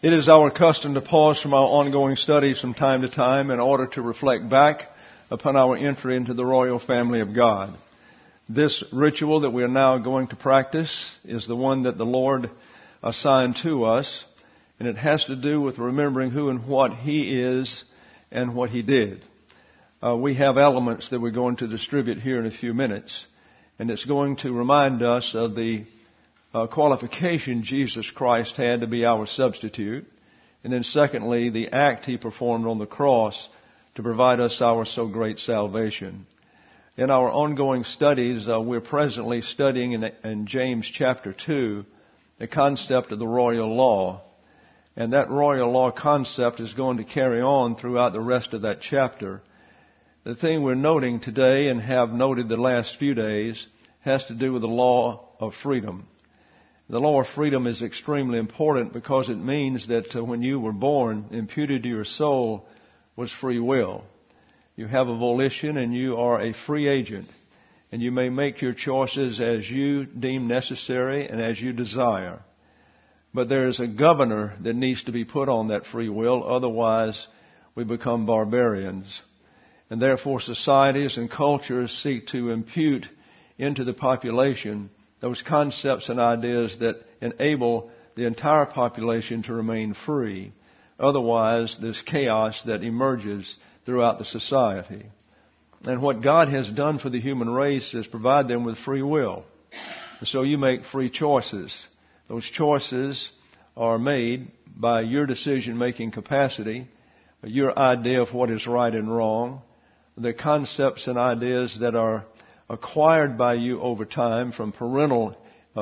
It is our custom to pause from our ongoing studies from time to time in order to reflect back upon our entry into the royal family of God. This ritual that we are now going to practice is the one that the Lord assigned to us, and it has to do with remembering who and what He is and what He did. We have elements that we're going to distribute here in a few minutes, and it's going to remind us of the qualification Jesus Christ had to be our substitute, and then secondly, the act He performed on the cross to provide us our so great salvation. In our ongoing studies, we're presently studying in James chapter 2 the concept of the royal law, and that royal law concept is going to carry on throughout the rest of that chapter. The thing we're noting today and have noted the last few days has to do with the law of freedom. The law of freedom is extremely important because it means that when you were born, imputed to your soul was free will. You have a volition and you are a free agent, and you may make your choices as you deem necessary and as you desire. But there is a governor that needs to be put on that free will, otherwise we become barbarians. And therefore societies and cultures seek to impute into the population those concepts and ideas that enable the entire population to remain free. Otherwise, there's chaos that emerges throughout the society. And what God has done for the human race is provide them with free will. And so you make free choices. Those choices are made by your decision-making capacity, your idea of what is right and wrong, the concepts and ideas that are acquired by you over time from parental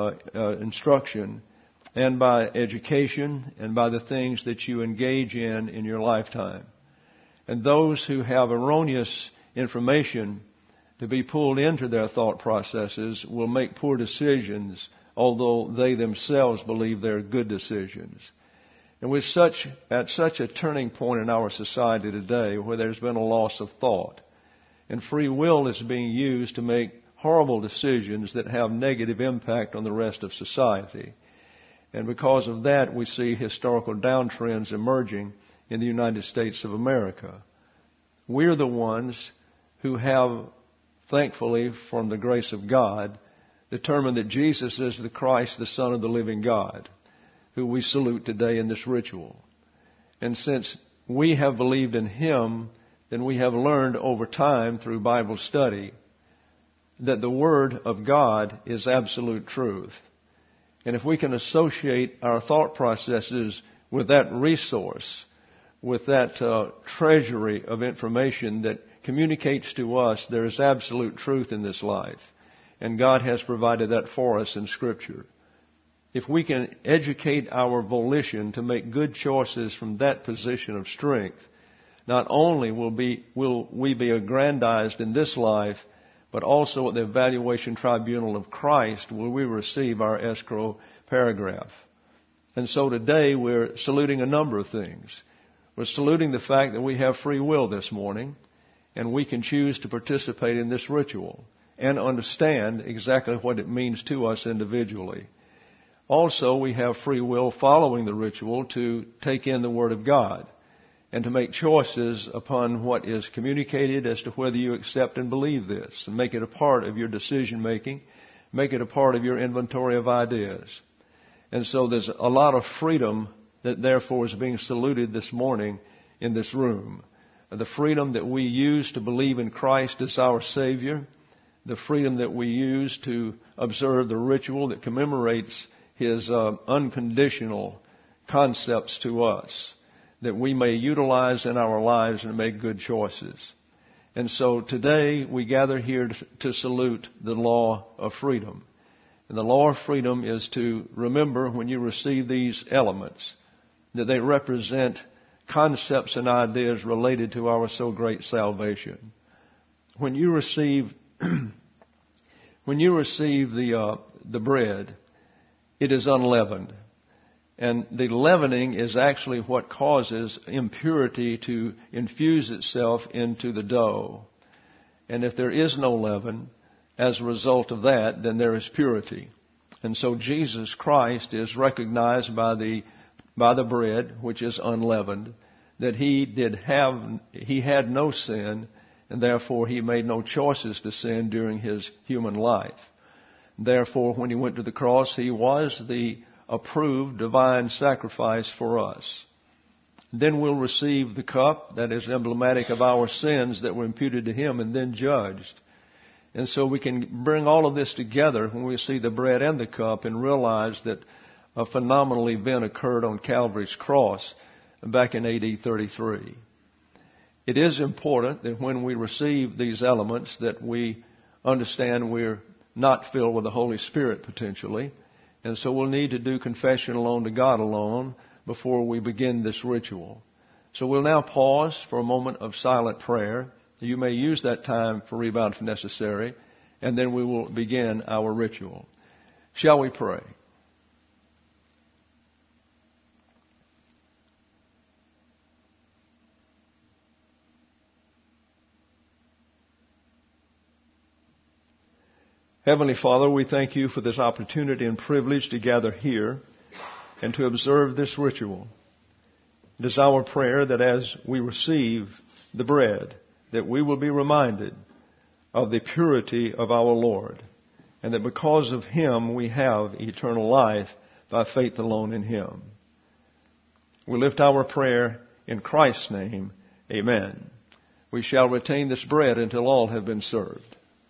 instruction and by education and by the things that you engage in your lifetime. And those who have erroneous information to be pulled into their thought processes will make poor decisions, although they themselves believe they're good decisions. And we're at such a turning point in our society today where there's been a loss of thought. And free will is being used to make horrible decisions that have negative impact on the rest of society. And because of that, we see historical downtrends emerging in the United States of America. We're the ones who have, thankfully, from the grace of God, determined that Jesus is the Christ, the Son of the living God, who we salute today in this ritual. And since we have believed in Him, then we have learned over time through Bible study that the Word of God is absolute truth. And if we can associate our thought processes with that resource, with that treasury of information that communicates to us there is absolute truth in this life, and God has provided that for us in Scripture. If we can educate our volition to make good choices from that position of strength, not only will we be aggrandized in this life, but also at the evaluation tribunal of Christ will we receive our escrow paragraph. And so today we're saluting a number of things. We're saluting the fact that we have free will this morning, and we can choose to participate in this ritual and understand exactly what it means to us individually. Also, we have free will following the ritual to take in the Word of God and to make choices upon what is communicated as to whether you accept and believe this, and make it a part of your decision making, make it a part of your inventory of ideas. And so there's a lot of freedom that therefore is being saluted this morning in this room. The freedom that we use to believe in Christ as our Savior, the freedom that we use to observe the ritual that commemorates His unconditional concepts to us, that we may utilize in our lives and make good choices. And so today we gather here to salute the law of freedom. And the law of freedom is to remember when you receive these elements that they represent concepts and ideas related to our so great salvation. When you receive the bread, it is unleavened. And the leavening is actually what causes impurity to infuse itself into the dough. And if there is no leaven, as a result of that, then there is purity. And so Jesus Christ is recognized by by the bread, which is unleavened, that he had no sin, and therefore he made no choices to sin during his human life. Therefore, when he went to the cross, he was the approved divine sacrifice for us. Then we'll receive the cup that is emblematic of our sins that were imputed to him and then judged. And so we can bring all of this together when we see the bread and the cup and realize that a phenomenal event occurred on Calvary's cross back in AD 33. It is important that when we receive these elements that we understand we're not filled with the Holy Spirit potentially. And so we'll need to do confession alone to God alone before we begin this ritual. So we'll now pause for a moment of silent prayer. You may use that time for rebound if necessary, and then we will begin our ritual. Shall we pray? Heavenly Father, we thank you for this opportunity and privilege to gather here and to observe this ritual. It is our prayer that as we receive the bread, that we will be reminded of the purity of our Lord, and that because of him we have eternal life by faith alone in him. We lift our prayer in Christ's name. Amen. We shall retain this bread until all have been served.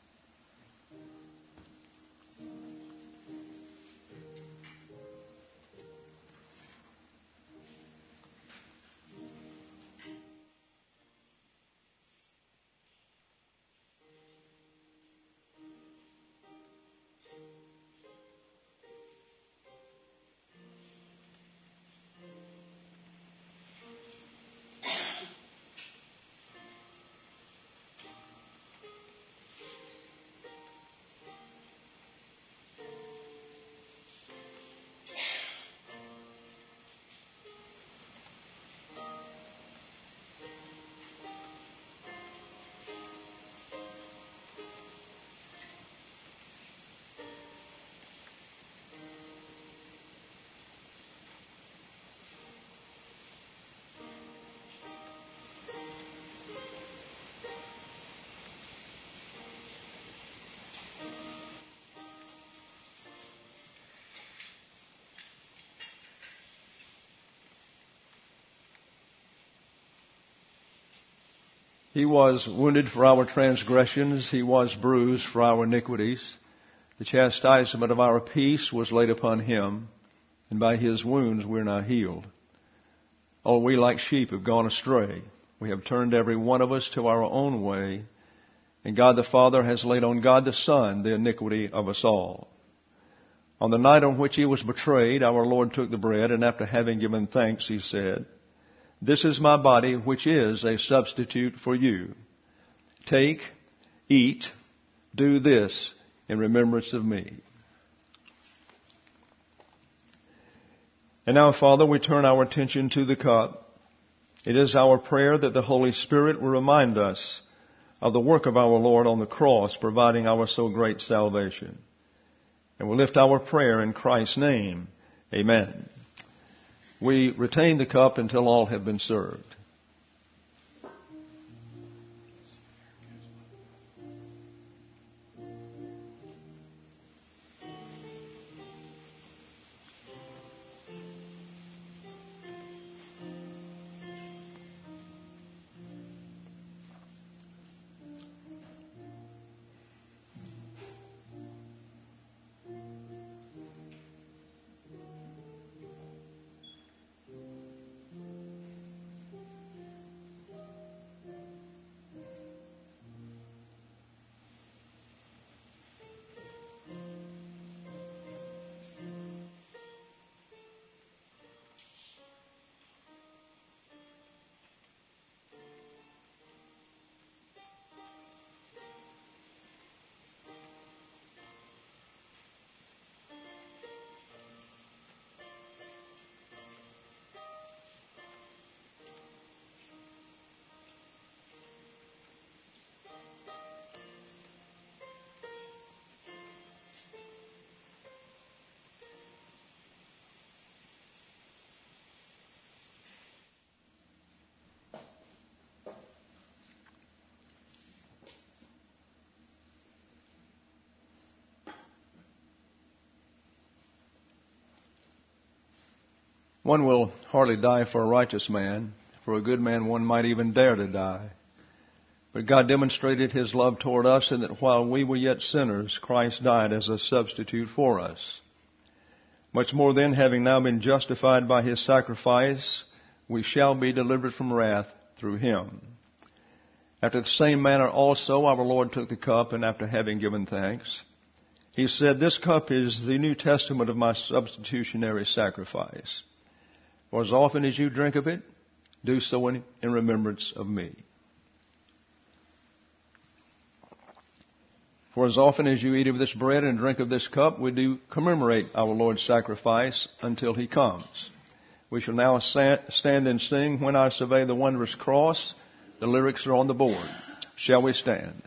He was wounded for our transgressions. He was bruised for our iniquities. The chastisement of our peace was laid upon him, and by his wounds we're now healed. All we like sheep have gone astray. We have turned every one of us to our own way, and God the Father has laid on God the Son the iniquity of us all. On the night on which he was betrayed, our Lord took the bread, and after having given thanks, he said, "This is my body, which is a substitute for you. Take, eat, do this in remembrance of me." And now, Father, we turn our attention to the cup. It is our prayer that the Holy Spirit will remind us of the work of our Lord on the cross, providing our so great salvation. And we lift our prayer in Christ's name. Amen. We retain the cup until all have been served. One will hardly die for a righteous man. For a good man, one might even dare to die. But God demonstrated His love toward us in that while we were yet sinners, Christ died as a substitute for us. Much more then, having now been justified by His sacrifice, we shall be delivered from wrath through Him. After the same manner also our Lord took the cup, and after having given thanks, He said, "This cup is the New Testament of my substitutionary sacrifice. For as often as you drink of it, do so in remembrance of me." For as often as you eat of this bread and drink of this cup, we do commemorate our Lord's sacrifice until He comes. We shall now stand and sing, "When I Survey the Wondrous Cross." The lyrics are on the board. Shall we stand?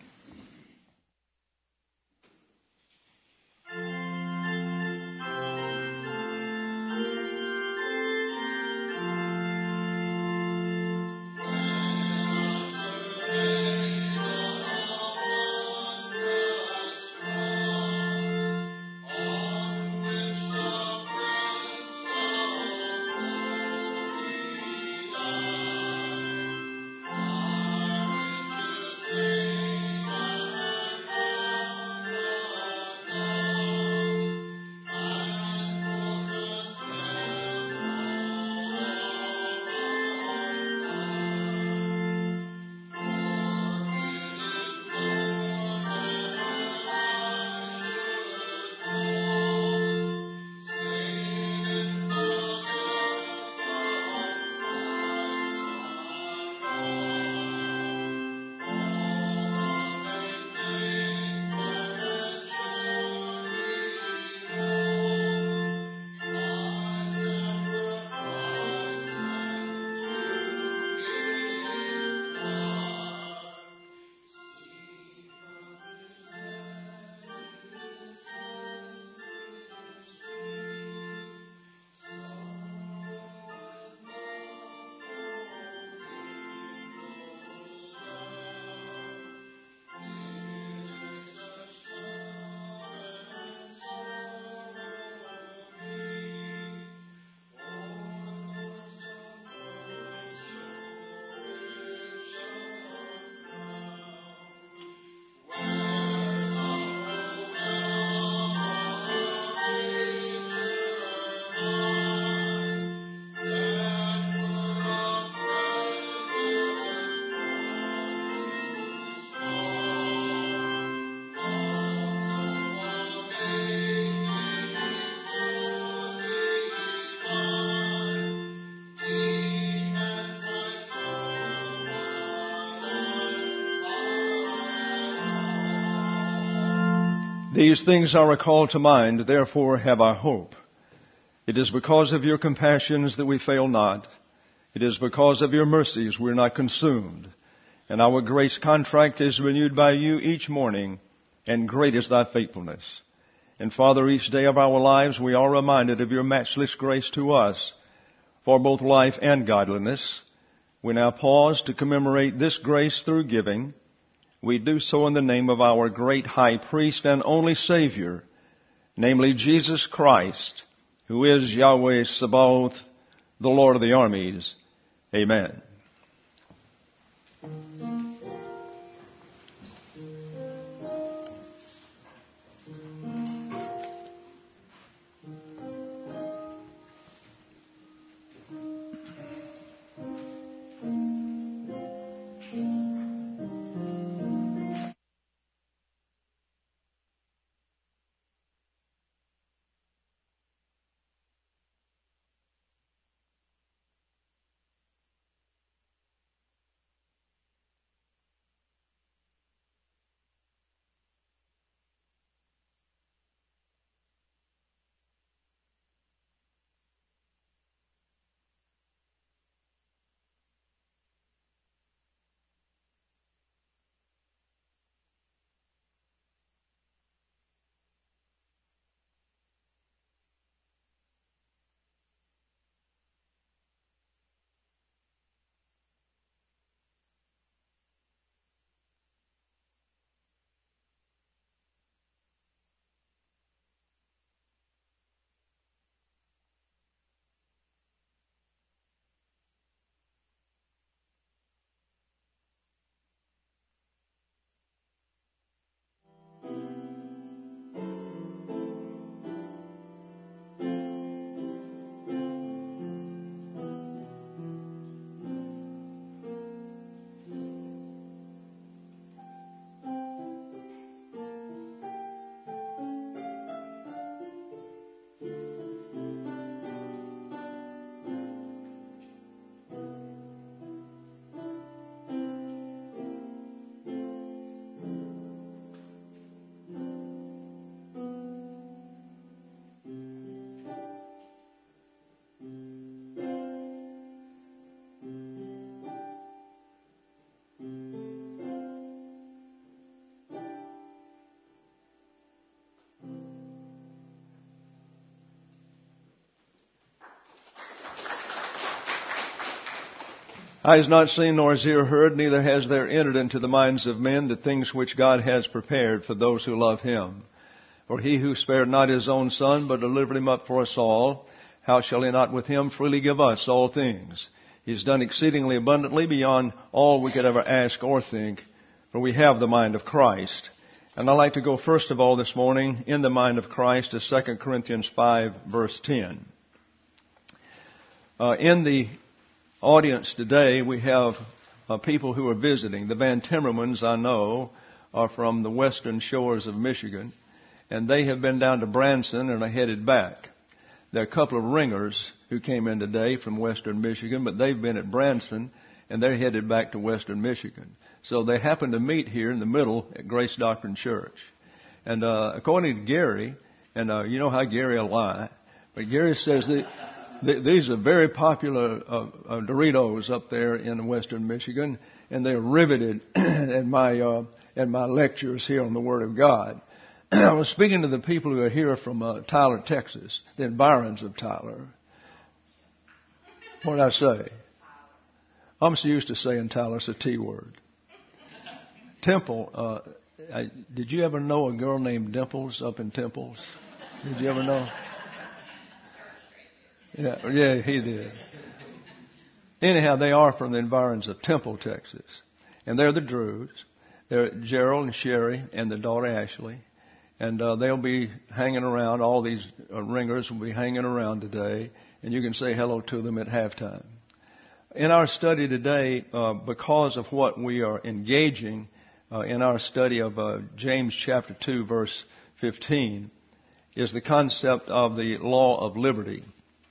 These things I recall to mind, therefore have I hope. It is because of your compassions that we fail not. It is because of your mercies we are not consumed. And our grace contract is renewed by you each morning, and great is thy faithfulness. And Father, each day of our lives we are reminded of your matchless grace to us for both life and godliness. We now pause to commemorate this grace through giving. We do so in the name of our great high priest and only Savior, namely Jesus Christ, who is Yahweh Sabaoth, the Lord of the armies. Amen. Eye has not seen, nor has ear heard, neither has there entered into the minds of men the things which God has prepared for those who love Him. For He who spared not His own Son, but delivered Him up for us all, how shall He not with Him freely give us all things? He's done exceedingly abundantly beyond all we could ever ask or think, for we have the mind of Christ. And I'd like to go first of all this morning in the mind of Christ to 2 Corinthians 5, verse 10. In the audience today, we have people who are visiting. The Van Timmermans, I know, are from the western shores of Michigan, and they have been down to Branson and are headed back. There are a couple of ringers who came in today from western Michigan, but they've been at Branson, and they're headed back to western Michigan. So they happen to meet here in the middle at Grace Doctrine Church. And according to Gary, and you know how Gary will lie, but Gary says that these are very popular Doritos up there in western Michigan, and they're riveted at my lectures here on the Word of God. I was speaking to the people who are here from Tyler, Texas, the environs of Tyler. What did I say? I'm so used to saying Tyler, it's a T word. Temple. Did you ever know a girl named Dimples up in Temples? Did you ever know? Yeah, he did. Anyhow, they are from the environs of Temple, Texas. And they're the Drews. They're Gerald and Sherry and their daughter Ashley. And they'll be hanging around. All these ringers will be hanging around today. And you can say hello to them at halftime. In our study today, because of what we are engaging in our study of James chapter 2, verse 15, is the concept of the law of liberty.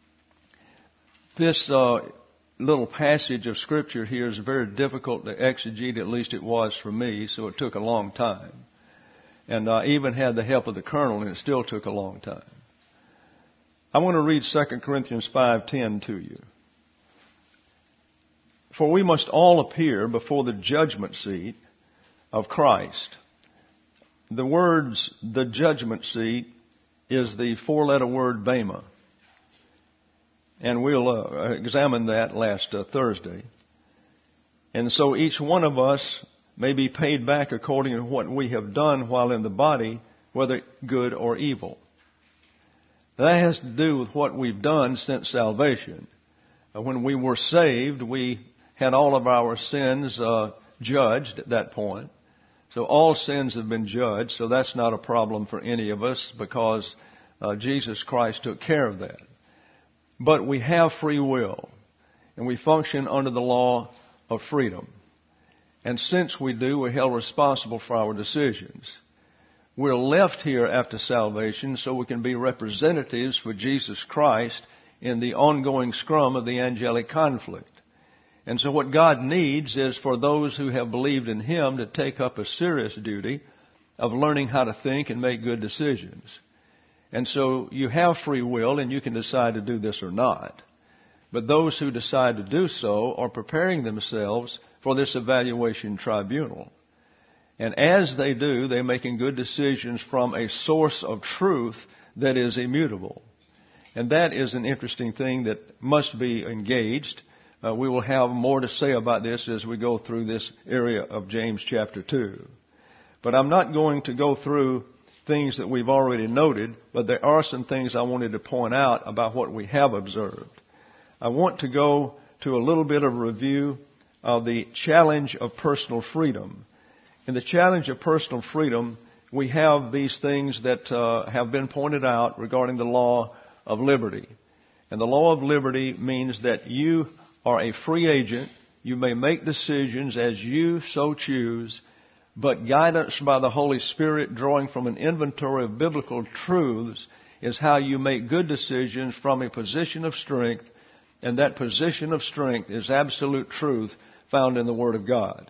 This little passage of Scripture here is very difficult to exegete, at least it was for me, so it took a long time. And I even had the help of the colonel, and it still took a long time. I want to read 2 Corinthians 5:10 to you. For we must all appear before the judgment seat of Christ. The words, the judgment seat, is the four-letter word bema. And we'll examine that last Thursday. And so each one of us may be paid back according to what we have done while in the body, whether good or evil. That has to do with what we've done since salvation. When we were saved, we had all of our sins judged at that point. So all sins have been judged, so that's not a problem for any of us because Jesus Christ took care of that. But we have free will, and we function under the law of freedom. And since we do, we're held responsible for our decisions. We're left here after salvation so we can be representatives for Jesus Christ in the ongoing scrum of the angelic conflict. And so what God needs is for those who have believed in Him to take up a serious duty of learning how to think and make good decisions. And so you have free will and you can decide to do this or not. But those who decide to do so are preparing themselves for this evaluation tribunal. And as they do, they're making good decisions from a source of truth that is immutable. And that is an interesting thing that must be engaged. We will have more to say about this as we go through this area of James chapter 2. But I'm not going to go through things that we've already noted, but there are some things I wanted to point out about what we have observed. I want to go to a little bit of review of the challenge of personal freedom. In the challenge of personal freedom, we have these things that have been pointed out regarding the law of liberty. And the law of liberty means that you are a free agent. You may make decisions as you so choose, but guidance by the Holy Spirit, drawing from an inventory of biblical truths, is how you make good decisions from a position of strength, and that position of strength is absolute truth found in the Word of God.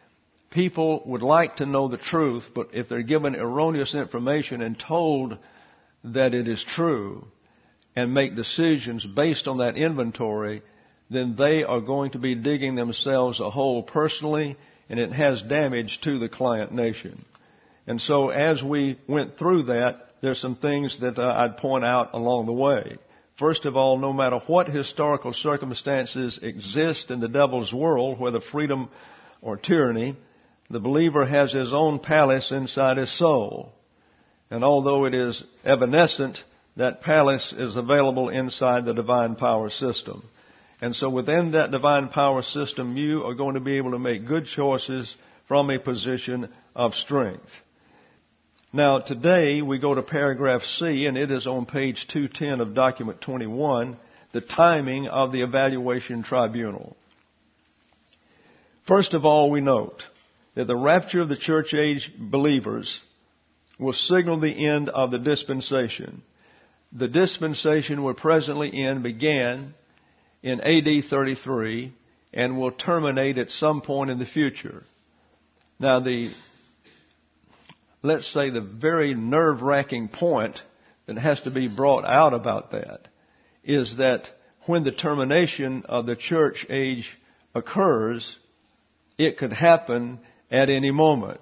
People would like to know the truth, but if they're given erroneous information and told that it is true and make decisions based on that inventory, then they are going to be digging themselves a hole personally, and it has damage to the client nation. And so as we went through that, there's some things that I'd point out along the way. First of all, no matter what historical circumstances exist in the devil's world, whether freedom or tyranny, the believer has his own palace inside his soul. And although it is evanescent, that palace is available inside the divine power system. And so within that divine power system, you are going to be able to make good choices from a position of strength. Now, today we go to paragraph C, and it is on page 210 of document 21, the timing of the evaluation tribunal. First of all, we note that the rapture of the church age believers will signal the end of the dispensation. The dispensation we're presently in began in AD 33 and will terminate at some point in the future. Now, let's say the very nerve-wracking point that has to be brought out about that is that when the termination of the church age occurs, it could happen at any moment.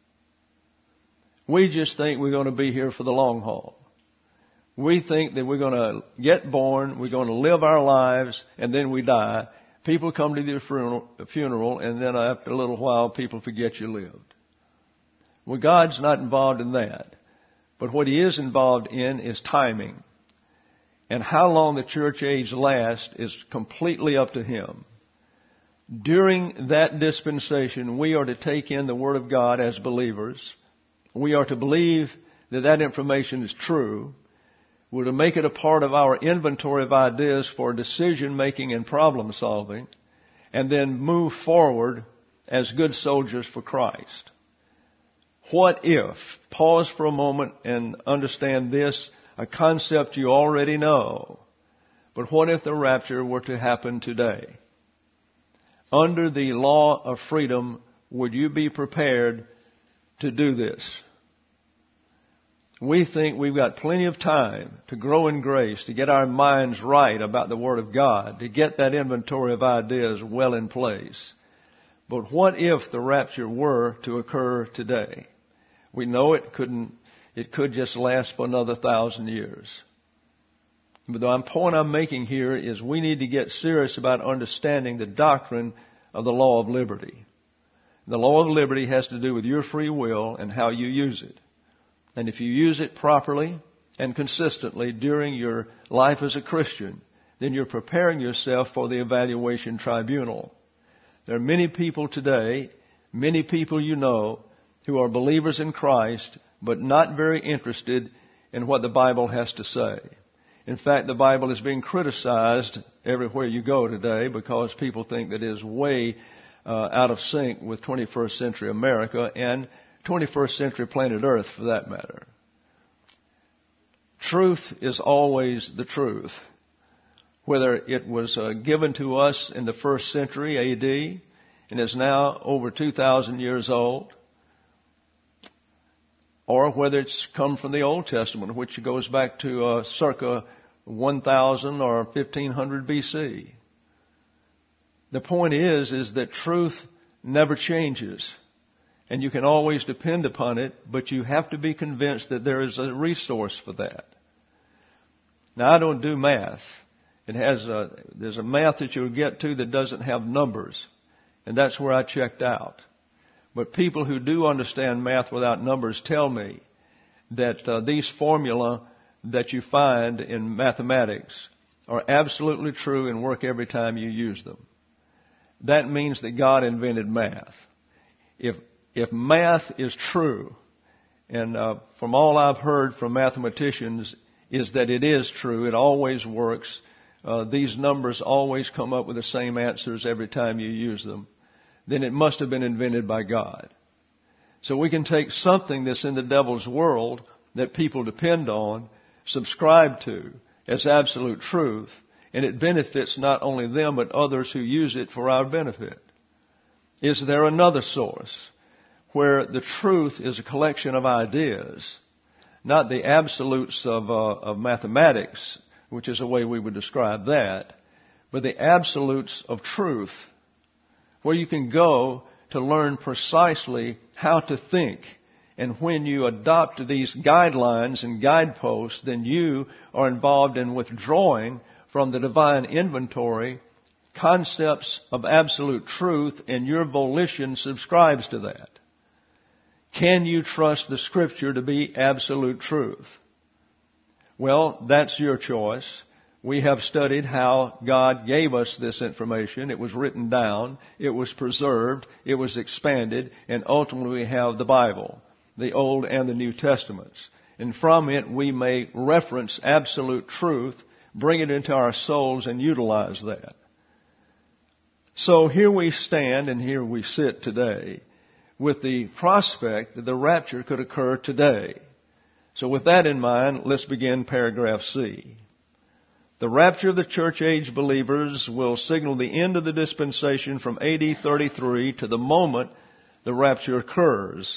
We just think we're going to be here for the long haul. We think that we're going to get born, we're going to live our lives, and then we die. People come to your funeral, and then after a little while, people forget you lived. Well, God's not involved in that. But what He is involved in is timing. And how long the church age lasts is completely up to Him. During that dispensation, we are to take in the Word of God as believers. We are to believe that that information is true. We're to make it a part of our inventory of ideas for decision making and problem solving, and then move forward as good soldiers for Christ. What if, pause for a moment and understand this, a concept you already know, but what if the rapture were to happen today? Under the law of freedom, would you be prepared to do this? We think we've got plenty of time to grow in grace, to get our minds right about the Word of God, to get that inventory of ideas well in place. But what if the rapture were to occur today? We know it could just last for another 1,000 years. But the point I'm making here is we need to get serious about understanding the doctrine of the law of liberty. The law of liberty has to do with your free will and how you use it. And if you use it properly and consistently during your life as a Christian, then you're preparing yourself for the evaluation tribunal. There are many people today, many people you know, who are believers in Christ, but not very interested in what the Bible has to say. In fact, the Bible is being criticized everywhere you go today because people think that it is way out of sync with 21st century America and 21st century planet Earth for that matter. Truth is always the truth. Whether it was given to us in the first century AD and is now over 2,000 years old, or whether it's come from the Old Testament, which goes back to circa 1000 or 1500 BC. The point is that truth never changes. And you can always depend upon it, but you have to be convinced that there is a resource for that. Now, I don't do math. There's a math that you'll get to that doesn't have numbers. And that's where I checked out. But people who do understand math without numbers tell me that these formula that you find in mathematics are absolutely true and work every time you use them. That means that God invented math. If math is true, and from all I've heard from mathematicians is that it is true, it always works, these numbers always come up with the same answers every time you use them, then it must have been invented by God. So we can take something that's in the devil's world that people depend on, subscribe to as absolute truth, and it benefits not only them but others who use it for our benefit. Is there another source where the truth is a collection of ideas, not the absolutes of mathematics, which is a way we would describe that, but the absolutes of truth, where you can go to learn precisely how to think And when you adopt these guidelines and guideposts, then you are involved in withdrawing from the divine inventory concepts of absolute truth, and your volition subscribes to that. Can you trust the Scripture to be absolute truth? Well, that's your choice. We have studied how God gave us this information. It was written down, it was preserved, it was expanded, and ultimately we have the Bible, the Old and the New Testaments. And from it we may reference absolute truth, bring it into our souls, and utilize that. So here we stand and here we sit today with the prospect that the rapture could occur today. So with that in mind, let's begin paragraph C. The rapture of the church age believers will signal the end of the dispensation from AD 33 to the moment the rapture occurs.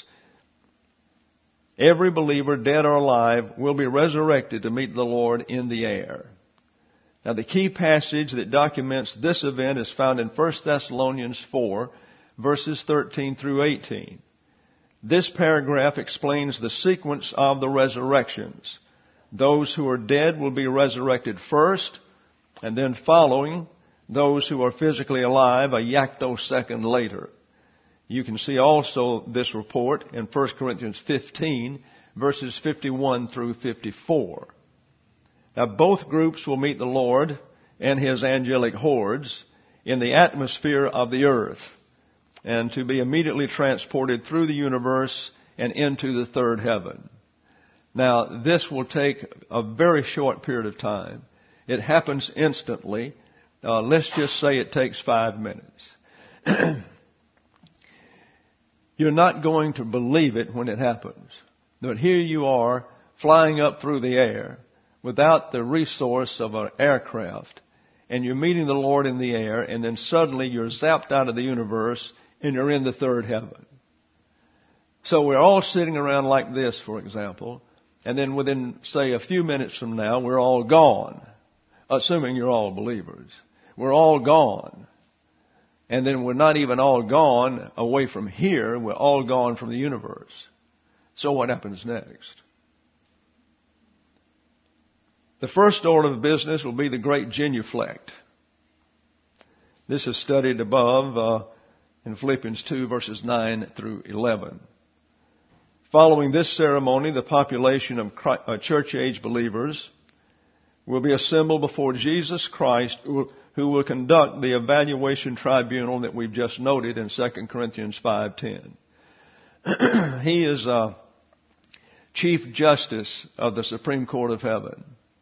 Every believer, dead or alive, will be resurrected to meet the Lord in the air. Now, the key passage that documents this event is found in 1 Thessalonians 4, verses 13 through 18. This paragraph explains the sequence of the resurrections. Those who are dead will be resurrected first, and then following those who are physically alive a yactosecond later. You can see also this report in 1 Corinthians 15, verses 51 through 54. Now, both groups will meet the Lord and His angelic hordes in the atmosphere of the earth, and to be immediately transported through the universe and into the third heaven. Now, this will take a very short period of time. It happens instantly. Let's just say it takes 5 minutes. You're not going to believe it when it happens. But here you are flying up through the air without the resource of an aircraft, and you're meeting the Lord in the air, and then suddenly you're zapped out of the universe and you're in the third heaven. So we're all sitting around like this, for example, and then within, say, a few minutes from now, we're all gone, assuming you're all believers. We're all gone. And then we're not even all gone away from here, we're all gone from the universe. So what happens next? The first order of business will be the great genuflect. This is studied above in Philippians 2, verses 9 through 11. Following this ceremony, the population of church-age believers will be assembled before Jesus Christ, who will conduct the evaluation tribunal that we've just noted in 2 Corinthians 5:10. He is Chief Justice of the Supreme Court of Heaven.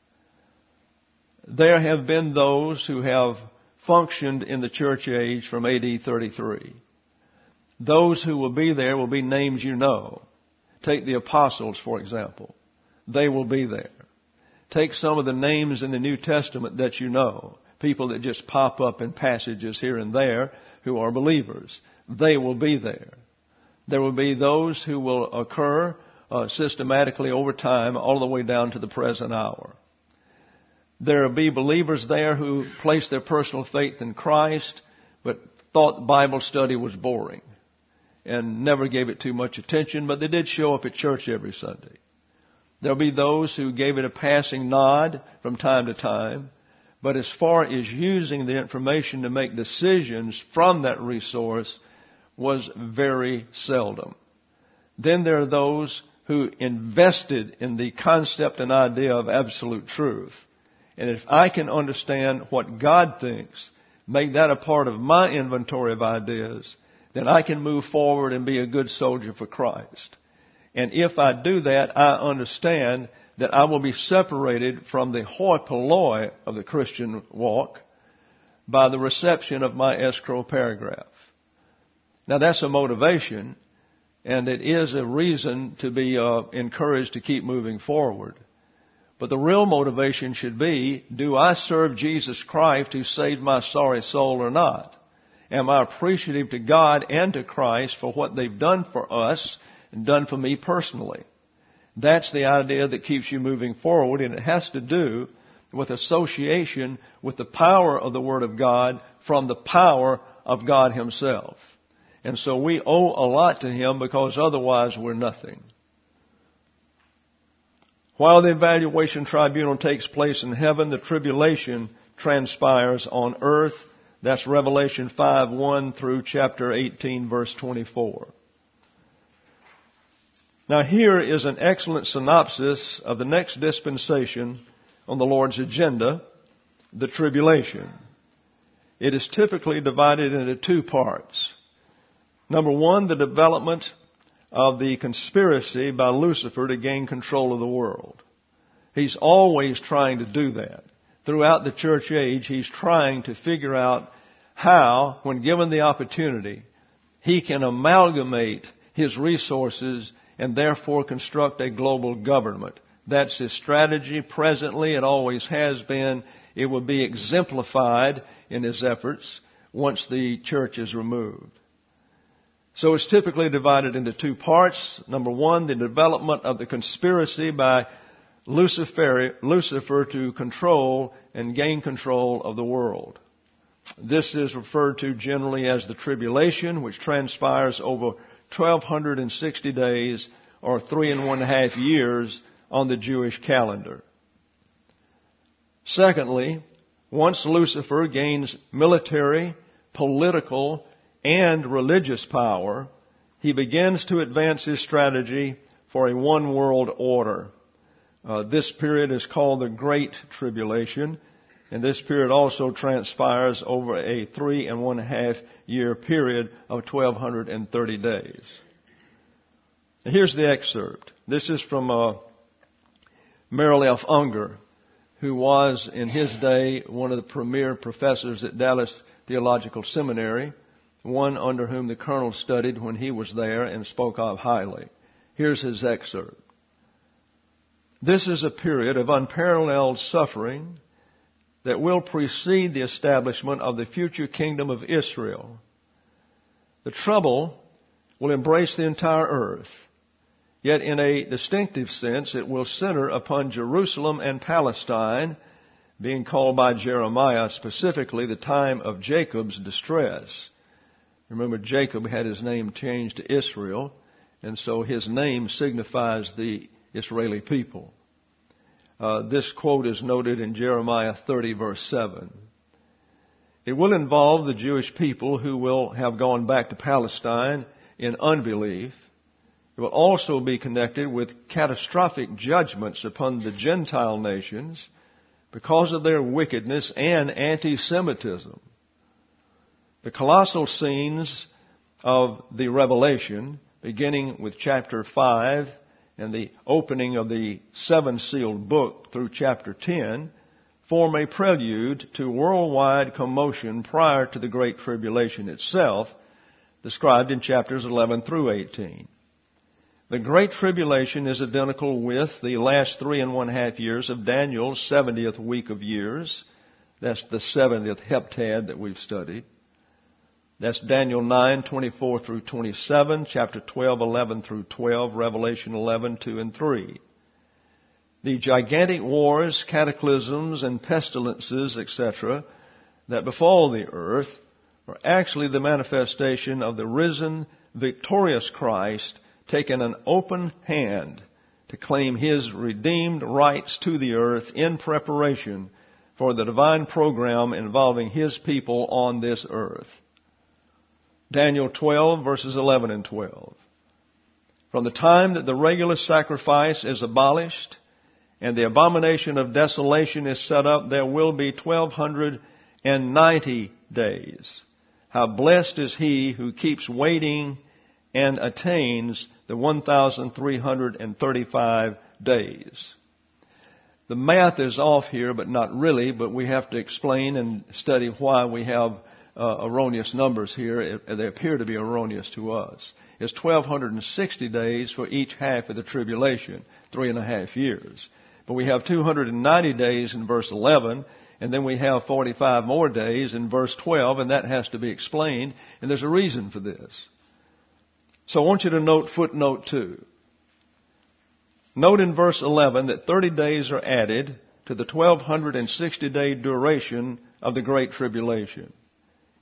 There have been those who have functioned in the church age from AD 33. Those who will be there will be names you know. Take the apostles, for example. They will be there. Take some of the names in the New Testament that you know. People that just pop up in passages here and there who are believers. They will be there. There will be those who will occur systematically over time all the way down to the present hour. There will be believers there who place their personal faith in Christ, but thought Bible study was boring and never gave it too much attention, but they did show up at church every Sunday. There will be those who gave it a passing nod from time to time, but as far as using the information to make decisions from that resource was very seldom. Then there are those who invested in the concept and idea of absolute truth. And if I can understand what God thinks, make that a part of my inventory of ideas, then I can move forward and be a good soldier for Christ. And if I do that, I understand that I will be separated from the hoi polloi of the Christian walk by the reception of my escrow paragraph. Now that's a motivation, and it is a reason to be encouraged to keep moving forward. But the real motivation should be, do I serve Jesus Christ who saved my sorry soul or not? Am I appreciative to God and to Christ for what they've done for us and done for me personally? That's the idea that keeps you moving forward, and it has to do with association with the power of the Word of God from the power of God Himself. And so we owe a lot to Him because otherwise we're nothing. While the evaluation tribunal takes place in heaven, the tribulation transpires on earth. That's Revelation 5:1 through chapter 18, verse 24. Now here is an excellent synopsis of the next dispensation on the Lord's agenda, the tribulation. It is typically divided into two parts. Number one, the development of the conspiracy by Lucifer to gain control of the world. He's always trying to do that. Throughout the church age, he's trying to figure out how, when given the opportunity, he can amalgamate his resources and therefore construct a global government. That's his strategy presently. It always has been. It will be exemplified in his efforts once the church is removed. So it's typically divided into two parts. Number one, the development of the conspiracy by Lucifer to control and gain control of the world. This is referred to generally as the tribulation, which transpires over 1,260 days or 3.5 years on the Jewish calendar. Secondly, once Lucifer gains military, political, and religious power, he begins to advance his strategy for a one-world order. This period is called the Great Tribulation, and this period also transpires over a 3.5 year period of 1,230 days. Here's the excerpt. This is from Merrill F. Unger, who was in his day one of the premier professors at Dallas Theological Seminary, one under whom the colonel studied when he was there and spoke of highly. Here's his excerpt. This is a period of unparalleled suffering that will precede the establishment of the future kingdom of Israel. The trouble will embrace the entire earth, yet in a distinctive sense it will center upon Jerusalem and Palestine, being called by Jeremiah specifically the time of Jacob's distress. Remember, Jacob had his name changed to Israel, and so his name signifies the Israeli people. This quote is noted in Jeremiah 30, verse 7. It will involve the Jewish people who will have gone back to Palestine in unbelief. It will also be connected with catastrophic judgments upon the Gentile nations because of their wickedness and anti-Semitism. The colossal scenes of the Revelation, beginning with chapter 5 and the opening of the seven-sealed book through chapter 10, form a prelude to worldwide commotion prior to the Great Tribulation itself, described in chapters 11 through 18. The Great Tribulation is identical with the last 3.5 years of Daniel's 70th week of years. That's the 70th heptad that we've studied. That's Daniel 9:24 through 27, chapter 12, 11 through 12, Revelation 11, 2 and 3. The gigantic wars, cataclysms, and pestilences, etc., that befall the earth are actually the manifestation of the risen, victorious Christ taking an open hand to claim His redeemed rights to the earth in preparation for the divine program involving His people on this earth. Daniel 12, verses 11 and 12. From the time that the regular sacrifice is abolished and the abomination of desolation is set up, there will be 1,290 days. How blessed is he who keeps waiting and attains the 1,335 days. The math is off here, but not really, but we have to explain and study why we have erroneous numbers here. They appear to be erroneous to us. It's 1,260 days for each half of the tribulation, 3.5 years. But we have 290 days in verse 11, and then we have 45 more days in verse 12, and that has to be explained, and there's a reason for this. So I want you to note footnote 2. Note in verse 11 that 30 days are added to the 1,260-day duration of the Great Tribulation.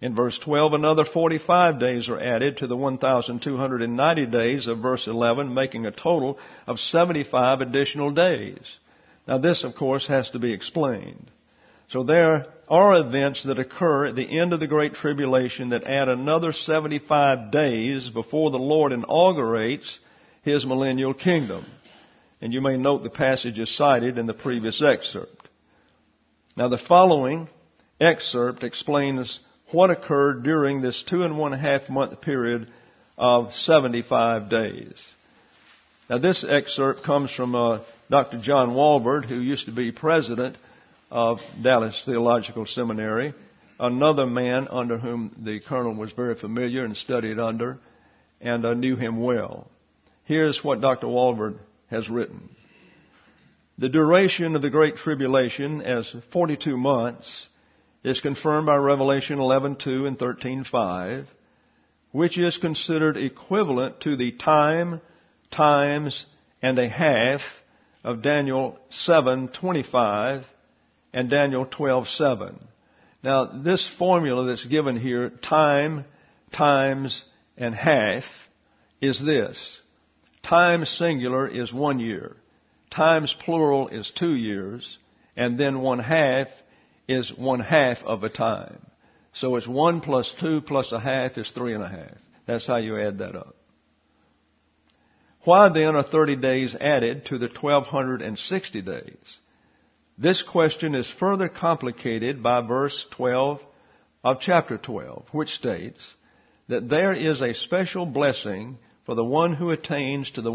In verse 12, another 45 days are added to the 1,290 days of verse 11, making a total of 75 additional days. Now this, of course, has to be explained. So there are events that occur at the end of the Great Tribulation that add another 75 days before the Lord inaugurates His millennial kingdom. And you may note the passage is cited in the previous excerpt. Now the following excerpt explains what occurred during this 2.5 month period of 75 days. Now this excerpt comes from Dr. John Walvoord, who used to be president of Dallas Theological Seminary, another man under whom the colonel was very familiar and studied under, and knew him well. Here's what Dr. Walvoord has written. The duration of the Great Tribulation as 42 months is confirmed by Revelation 11:2 and 13:5, which is considered equivalent to the times and a half of Daniel 7:25 and Daniel 12:7. Now, this formula that's given here, time, times, and half, is this. Time singular is 1 year. Times plural is 2 years. And then 1/2 is 1/2 of a time. So it's 1 plus 2 plus a half is 3.5. That's how you add that up. Why then are 30 days added to the 1,260 days? This question is further complicated by verse 12 of chapter 12, which states that there is a special blessing for the one who attains to the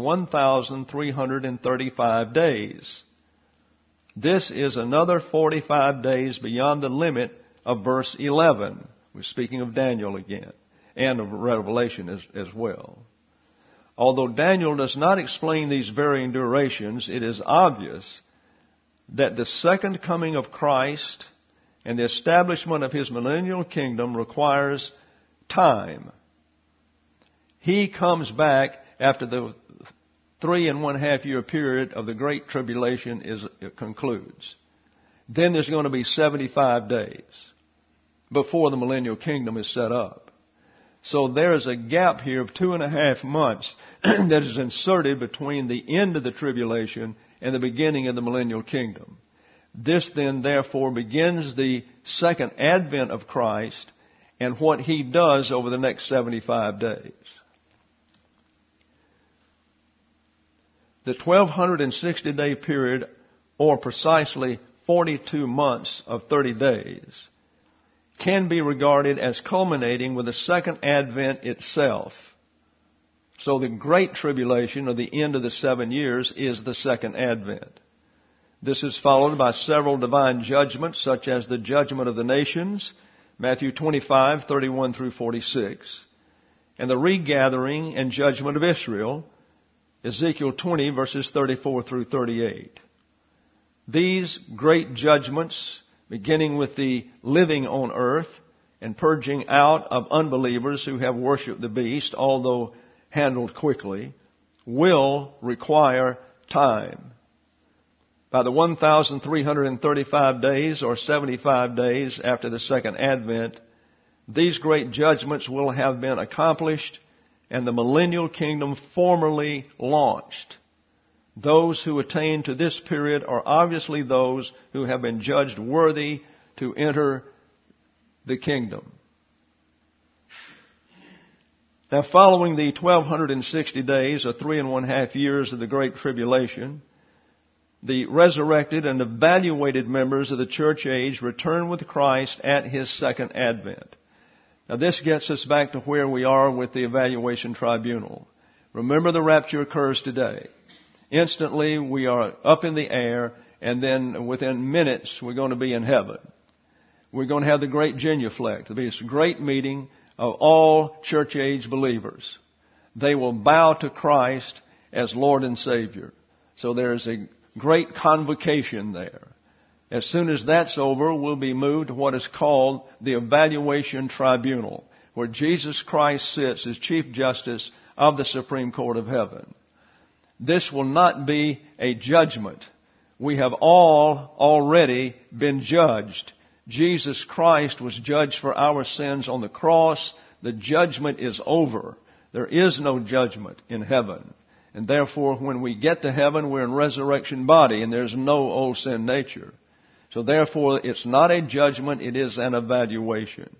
1,335 days. This is another 45 days beyond the limit of verse 11. We're speaking of Daniel again, and of Revelation as well. Although Daniel does not explain these varying durations, it is obvious that the second coming of Christ and the establishment of His millennial kingdom requires time. He comes back after the 3.5 year period of the Great Tribulation concludes. Then there's going to be 75 days before the millennial kingdom is set up. So there is a gap here of 2.5 months that is inserted between the end of the tribulation and the beginning of the millennial kingdom. This then therefore begins the second advent of Christ and what He does over the next 75 days. The 1,260 day period, or precisely 42 months of 30 days, can be regarded as culminating with the second advent itself. So the Great Tribulation, or the end of the 7 years, is the second advent. This is followed by several divine judgments, such as the judgment of the nations, Matthew 25:31 through 46, and the regathering and judgment of Israel, Ezekiel 20 verses 34 through 38. These great judgments, beginning with the living on earth and purging out of unbelievers who have worshipped the beast, although handled quickly, will require time. By the 1,335 days or 75 days after the second advent, these great judgments will have been accomplished and the millennial kingdom formally launched. Those who attain to this period are obviously those who have been judged worthy to enter the kingdom. Now, following the 1,260 days or 3.5 years of the Great Tribulation, the resurrected and evaluated members of the church age return with Christ at His second advent. Now, this gets us back to where we are with the evaluation tribunal. Remember, the rapture occurs today. Instantly, we are up in the air, and then within minutes, we're going to be in heaven. We're going to have the great genuflect. There'll be this great meeting of all church age believers. They will bow to Christ as Lord and Savior. So there's a great convocation there. As soon as that's over, we'll be moved to what is called the evaluation tribunal, where Jesus Christ sits as Chief Justice of the Supreme Court of Heaven. This will not be a judgment. We have all already been judged. Jesus Christ was judged for our sins on the cross. The judgment is over. There is no judgment in heaven. And therefore, when we get to heaven, we're in resurrection body, and there's no old sin nature. So therefore, it's not a judgment, it is an evaluation.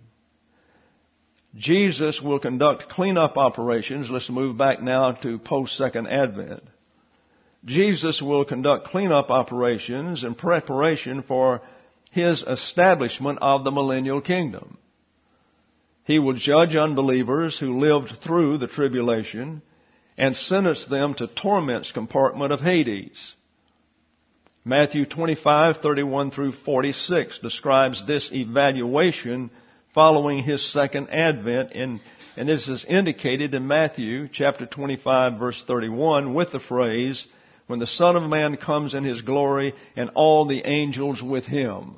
Jesus will conduct cleanup operations. Let's move back now to post-Second Advent. Jesus will conduct cleanup operations in preparation for His establishment of the millennial kingdom. He will judge unbelievers who lived through the tribulation and sentence them to torment's compartment of Hades. Matthew 25:31 through 46 describes this evaluation following His second advent, and this is indicated in Matthew chapter 25 verse 31 with the phrase, when the Son of Man comes in His glory and all the angels with Him.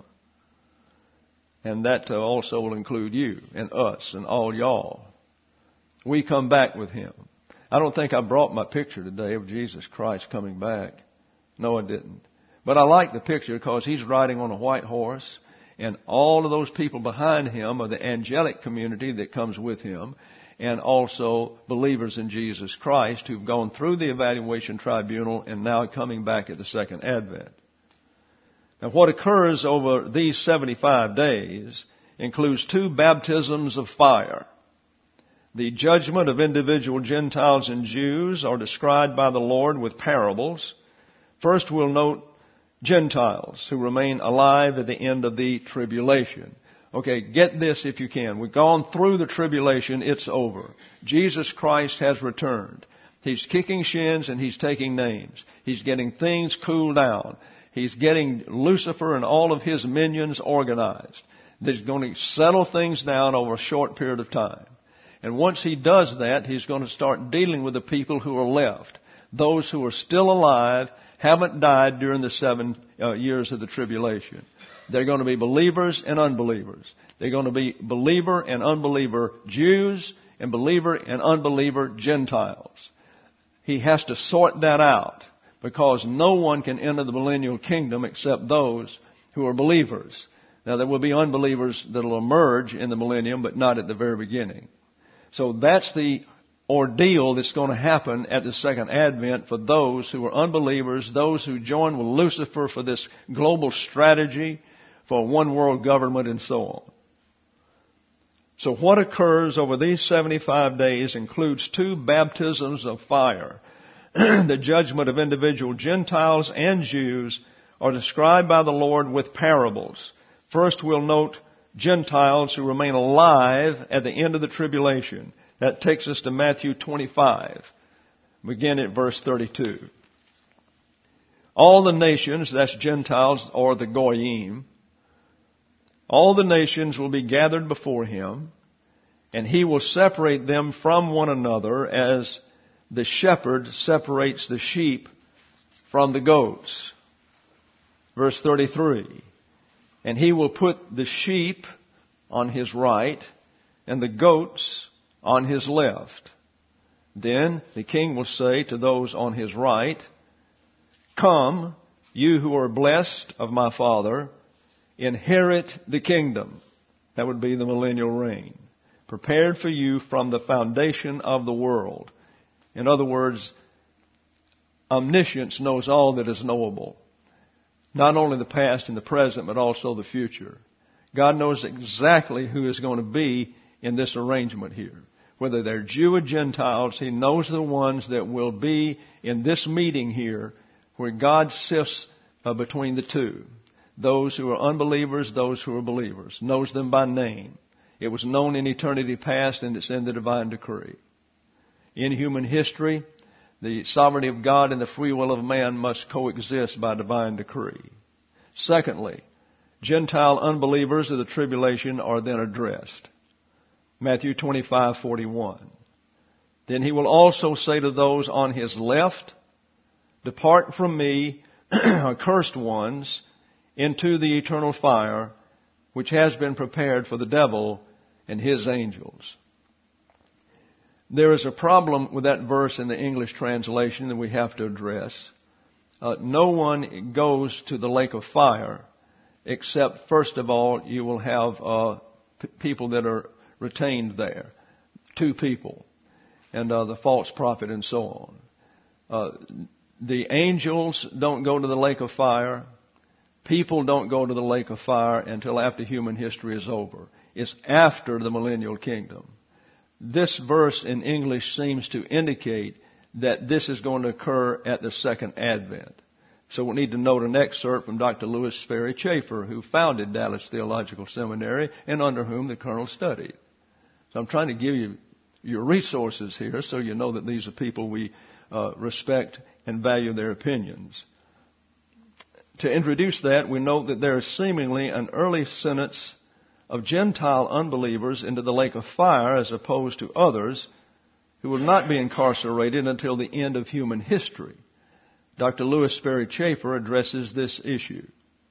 And that also will include you and us and all y'all. We come back with Him. I don't think I brought my picture today of Jesus Christ coming back. No, I didn't. But I like the picture because He's riding on a white horse, and all of those people behind Him are the angelic community that comes with Him, and also believers in Jesus Christ who've gone through the evaluation tribunal and now coming back at the second advent. Now, what occurs over these 75 days includes 2 baptisms of fire. The judgment of individual Gentiles and Jews are described by the Lord with parables. First, we'll note Gentiles who remain alive at the end of the tribulation. Okay, get this if you can. We've gone through the tribulation. It's over. Jesus Christ has returned. He's kicking shins and He's taking names. He's getting things cooled down. He's getting Lucifer and all of his minions organized. He's going to settle things down over a short period of time. And once He does that, He's going to start dealing with the people who are left. Those who are still alive, haven't died during the 7 years of the tribulation. They're going to be believers and unbelievers. They're going to be believer and unbeliever Jews and believer and unbeliever Gentiles. He has to sort that out because no one can enter the millennial kingdom except those who are believers. Now, there will be unbelievers that will emerge in the millennium, but not at the very beginning. So that's the ordeal that's going to happen at the second advent for those who are unbelievers, those who join with Lucifer for this global strategy for one world government and so on. So what occurs over these 75 days includes 2 baptisms of fire. The judgment of individual Gentiles and Jews are described by the Lord with parables. First, we'll note Gentiles who remain alive at the end of the tribulation. That takes us to Matthew 25. Begin at verse 32. All the nations, that's Gentiles or the Goyim, all the nations will be gathered before Him, and He will separate them from one another as the shepherd separates the sheep from the goats. Verse 33. And He will put the sheep on His right and the goats on His left. Then the King will say to those on His right, Come, you who are blessed of my Father, inherit the kingdom. That would be the millennial reign, prepared for you from the foundation of the world. In other words, omniscience knows all that is knowable. Not only the past and the present, but also the future. God knows exactly who is going to be in this arrangement here. Whether they're Jew or Gentiles, He knows the ones that will be in this meeting here where God sifts between the two. Those who are unbelievers, those who are believers. Knows them by name. It was known in eternity past and it's in the divine decree. In human history, the sovereignty of God and the free will of man must coexist by divine decree. Secondly, Gentile unbelievers of the tribulation are then addressed. Matthew 25:41. Then He will also say to those on His left, Depart from me, accursed ones, into the eternal fire, which has been prepared for the devil and his angels. There is a problem with that verse in the English translation that we have to address. No one goes to the lake of fire except first of all you will have people that are retained there, 2 people, and the false prophet and so on. The angels don't go to the lake of fire. People don't go to the lake of fire until after human history is over. It's after the millennial kingdom. This verse in English seems to indicate that this is going to occur at the second advent. So we need to note an excerpt from Dr. Lewis Sperry Chafer, who founded Dallas Theological Seminary and under whom the Colonel studied. So I'm trying to give you your resources here so you know that these are people we respect and value their opinions. To introduce that, we note that there is seemingly an early sentence of Gentile unbelievers into the lake of fire as opposed to others who will not be incarcerated until the end of human history. Dr. Lewis Sperry Chafer addresses this issue.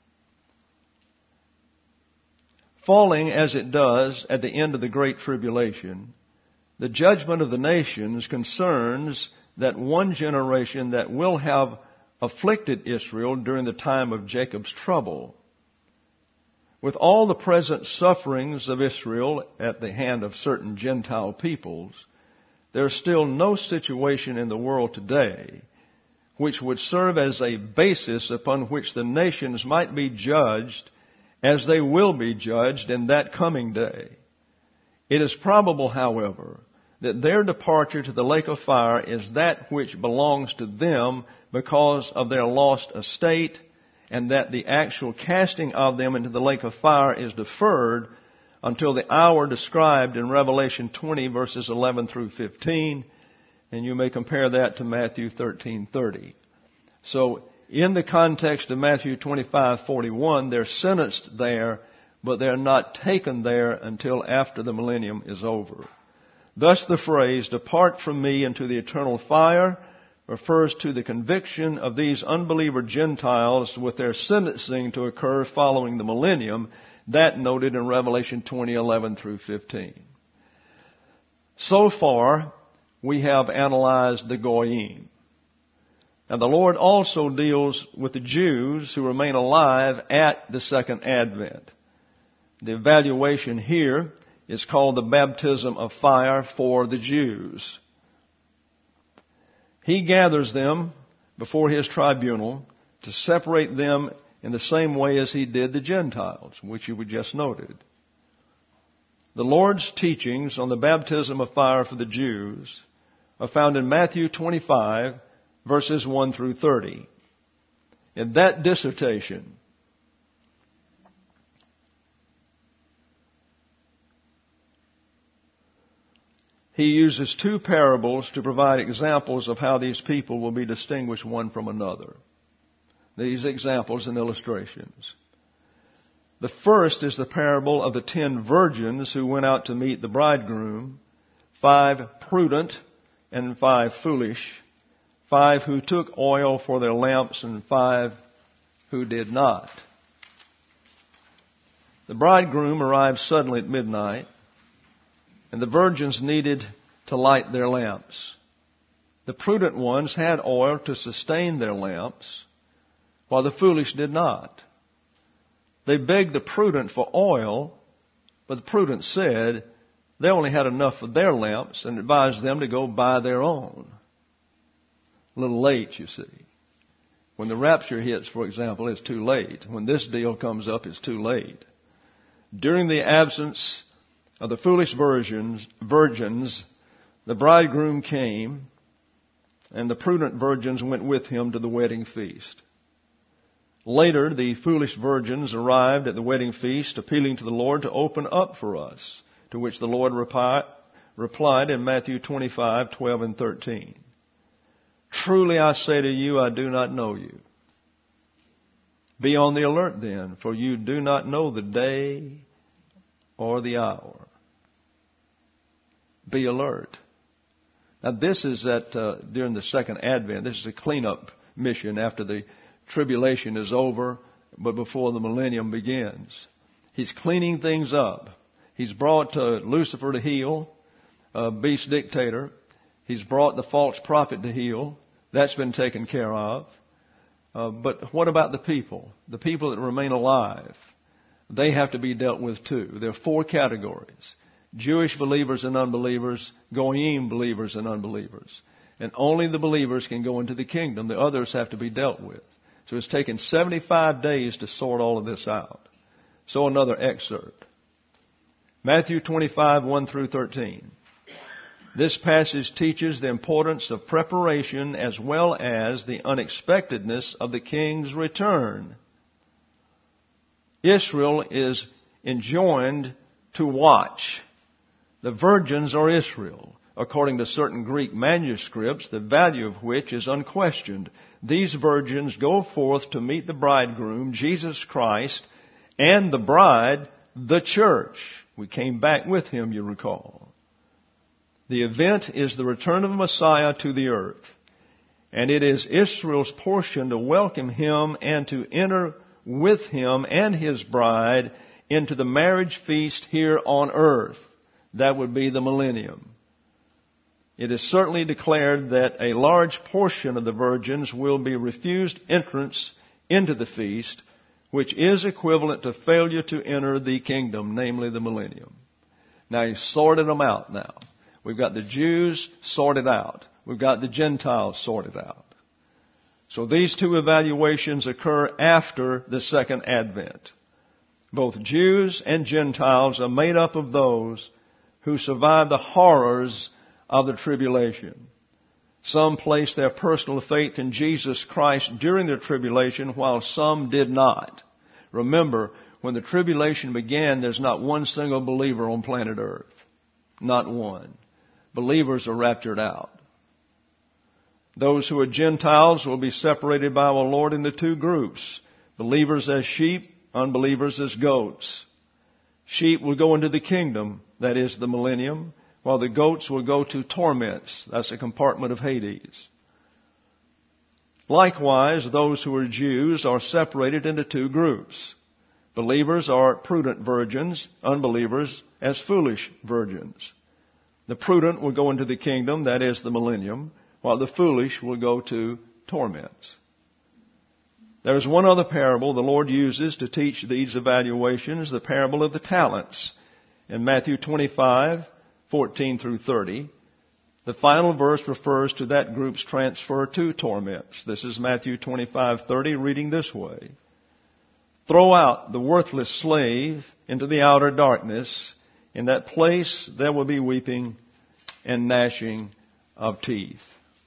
Falling as it does at the end of the Great Tribulation, the judgment of the nations concerns that one generation that will have afflicted Israel during the time of Jacob's trouble. With all the present sufferings of Israel at the hand of certain Gentile peoples, there is still no situation in the world today which would serve as a basis upon which the nations might be judged as they will be judged in that coming day. It is probable, however, that their departure to the lake of fire is that which belongs to them because of their lost estate, and that the actual casting of them into the lake of fire is deferred until the hour described in Revelation 20 verses 11 through 15, and you may compare that to Matthew 13:30. So in the context of Matthew 25:41, they're sentenced there, but they're not taken there until after the millennium is over. Thus the phrase, "Depart from me into the eternal fire," refers to the conviction of these unbeliever Gentiles with their sentencing to occur following the millennium, that noted in Revelation 20:11 through 15. So far, we have analyzed the Goyim. And the Lord also deals with the Jews who remain alive at the second advent. The evaluation here is called the baptism of fire for the Jews. He gathers them before his tribunal to separate them in the same way as he did the Gentiles, which you just noted. The Lord's teachings on the baptism of fire for the Jews are found in Matthew 25, verses 1 through 30. In that dissertation, he uses 2 parables to provide examples of how these people will be distinguished one from another. These examples and illustrations. The first is the parable of the 10 virgins who went out to meet the bridegroom, 5 prudent and 5 foolish, 5 who took oil for their lamps and 5 who did not. The bridegroom arrived suddenly at midnight, and the virgins needed to light their lamps. The prudent ones had oil to sustain their lamps, while the foolish did not. They begged the prudent for oil, but the prudent said they only had enough for their lamps and advised them to go buy their own. A little late, you see. When the rapture hits, for example, it's too late. When this deal comes up, it's too late. During the absence of the foolish virgins, the bridegroom came, and the prudent virgins went with him to the wedding feast. Later, the foolish virgins arrived at the wedding feast, appealing to the Lord to open up for us, to which the Lord replied in Matthew 25:12 and 13. Truly I say to you, I do not know you. Be on the alert then, for you do not know the day or the hour. Be alert. Now this is during the second advent. This is a cleanup mission after the tribulation is over, but before the millennium begins. He's cleaning things up. He's brought Lucifer to heal, a beast dictator. He's brought the false prophet to heal. That's been taken care of. But what about the people? The people that remain alive. They have to be dealt with too. There are 4 categories. Jewish believers and unbelievers, Goyim believers and unbelievers. And only the believers can go into the kingdom. The others have to be dealt with. So it's taken 75 days to sort all of this out. So another excerpt. Matthew 25, 1 through 13. This passage teaches the importance of preparation as well as the unexpectedness of the king's return. Israel is enjoined to watch. The virgins are Israel, according to certain Greek manuscripts, the value of which is unquestioned. These virgins go forth to meet the bridegroom, Jesus Christ, and the bride, the church. We came back with him, you recall. The event is the return of Messiah to the earth. And it is Israel's portion to welcome him and to enter with him and his bride into the marriage feast here on earth. That would be the millennium. It is certainly declared that a large portion of the virgins will be refused entrance into the feast, which is equivalent to failure to enter the kingdom, namely the millennium. Now he's sorted them out now. We've got the Jews sorted out. We've got the Gentiles sorted out. So these 2 evaluations occur after the second advent. Both Jews and Gentiles are made up of those who survive the horrors of the tribulation. Some placed their personal faith in Jesus Christ during the tribulation, while some did not. Remember, when the tribulation began, there's not one single believer on planet Earth. Not one. Believers are raptured out. Those who are Gentiles will be separated by our Lord into 2 groups. Believers as sheep, unbelievers as goats. Sheep will go into the kingdom, that is the millennium, while the goats will go to torments. That's a compartment of Hades. Likewise, those who are Jews are separated into 2 groups. Believers are prudent virgins, unbelievers as foolish virgins. The prudent will go into the kingdom, that is the millennium, while the foolish will go to torments. There is one other parable the Lord uses to teach these evaluations, the parable of the talents. In Matthew 25, 14 through 30, the final verse refers to that group's transfer to torments. This is Matthew 25:30, reading this way. Throw out the worthless slave into the outer darkness. In that place there will be weeping and gnashing of teeth.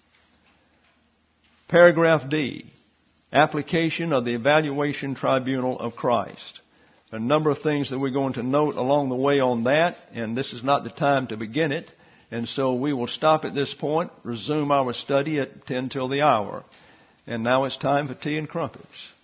Paragraph D, application of the evaluation tribunal of Christ. A number of things that we're going to note along the way on that, and this is not the time to begin it. And so we will stop at this point, resume our study at 10 till the hour. And now it's time for tea and crumpets.